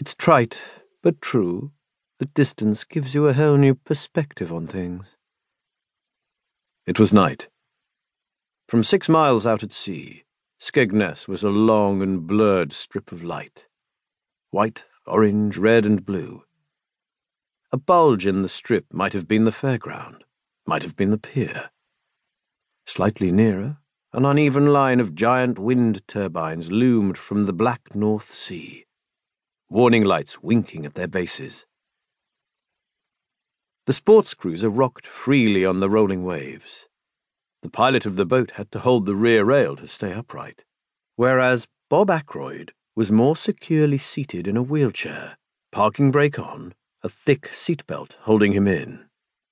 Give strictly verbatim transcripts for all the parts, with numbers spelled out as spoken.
It's trite, but true, that distance gives you a whole new perspective on things. It was night. From six miles out at sea, Skegness was a long and blurred strip of light. White, orange, red, and blue. A bulge in the strip might have been the fairground, might have been the pier. Slightly nearer, an uneven line of giant wind turbines loomed from the black North Sea, warning lights winking at their bases. The sports cruiser rocked freely on the rolling waves. The pilot of the boat had to hold the rear rail to stay upright, whereas Bob Ackroyd was more securely seated in a wheelchair, parking brake on, a thick seatbelt holding him in.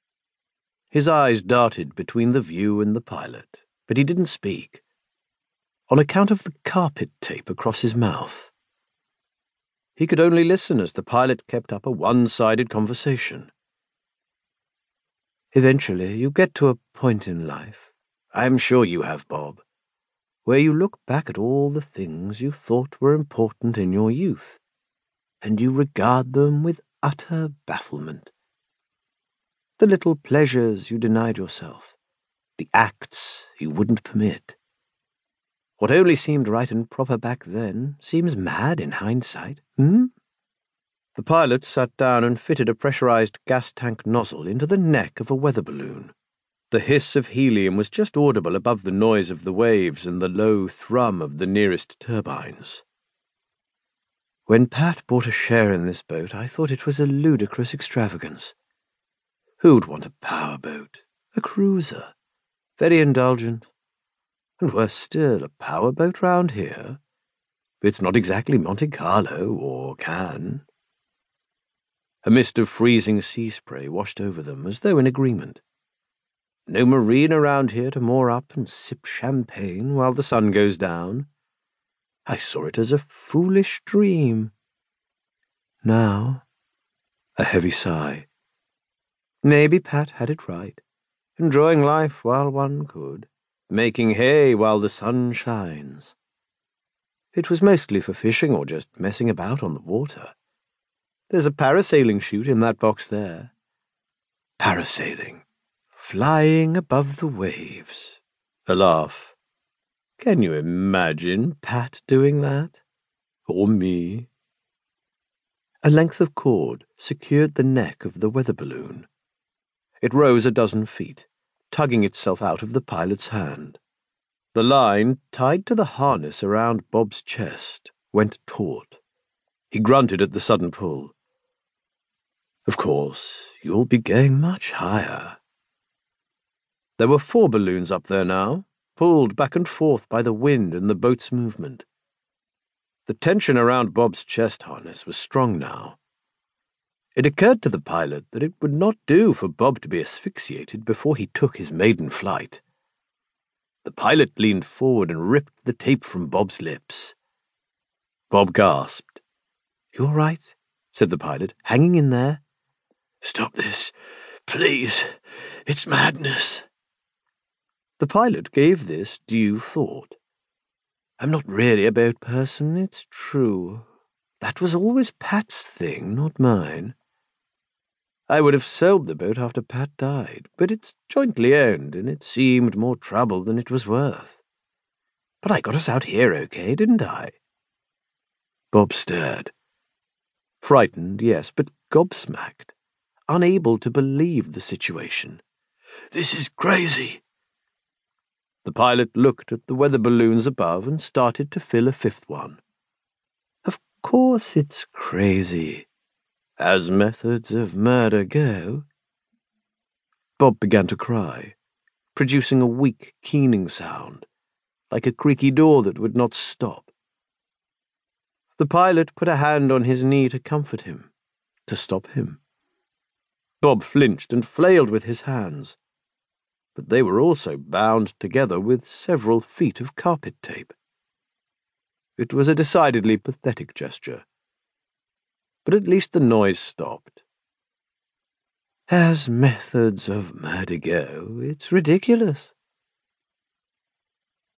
His eyes darted between the view and the pilot, but he didn't speak, on account of the carpet tape across his mouth. He could only listen as the pilot kept up a one-sided conversation. Eventually, you get to a point in life, I'm sure you have, Bob, where you look back at all the things you thought were important in your youth, and you regard them with utter bafflement. The little pleasures you denied yourself, the acts you wouldn't permit. What only seemed right and proper back then seems mad in hindsight, hmm? The pilot sat down and fitted a pressurized gas tank nozzle into the neck of a weather balloon. The hiss of helium was just audible above the noise of the waves and the low thrum of the nearest turbines. When Pat bought a share in this boat, I thought it was a ludicrous extravagance. Who'd want a powerboat? A cruiser? Very indulgent. And worse still, a powerboat round here? It's not exactly Monte Carlo or Cannes. A mist of freezing sea spray washed over them, as though in agreement. No marine around here to moor up and sip champagne while the sun goes down. I saw it as a foolish dream. Now, a heavy sigh. Maybe Pat had it right, enjoying life while one could, making hay while the sun shines. It was mostly for fishing or just messing about on the water. There's a parasailing chute in that box there. Parasailing. Flying above the waves. A laugh. Can you imagine Pat doing that? Or me? A length of cord secured the neck of the weather balloon. It rose a dozen feet, tugging itself out of the pilot's hand. The line, tied to the harness around Bob's chest, went taut. He grunted at the sudden pull. Of course, you'll be going much higher. There were four balloons up there now, pulled back and forth by the wind and the boat's movement. The tension around Bob's chest harness was strong now. It occurred to the pilot that it would not do for Bob to be asphyxiated before he took his maiden flight. The pilot leaned forward and ripped the tape from Bob's lips. Bob gasped. "You all right?" said the pilot, "hanging in there?" "Stop this, please. It's madness." The pilot gave this due thought. I'm not really a boat person, it's true. That was always Pat's thing, not mine. I would have sold the boat after Pat died, but it's jointly owned, and it seemed more trouble than it was worth. But I got us out here okay, didn't I? Bob stared. Frightened, yes, but gobsmacked, unable to believe the situation. "This is crazy." The pilot looked at the weather balloons above and started to fill a fifth one. Of course it's crazy, as methods of murder go. Bob began to cry, producing a weak, keening sound, like a creaky door that would not stop. The pilot put a hand on his knee to comfort him, to stop him. Bob flinched and flailed with his hands, but they were also bound together with several feet of carpet tape. It was a decidedly pathetic gesture, but at least the noise stopped. As methods of murder go, it's ridiculous,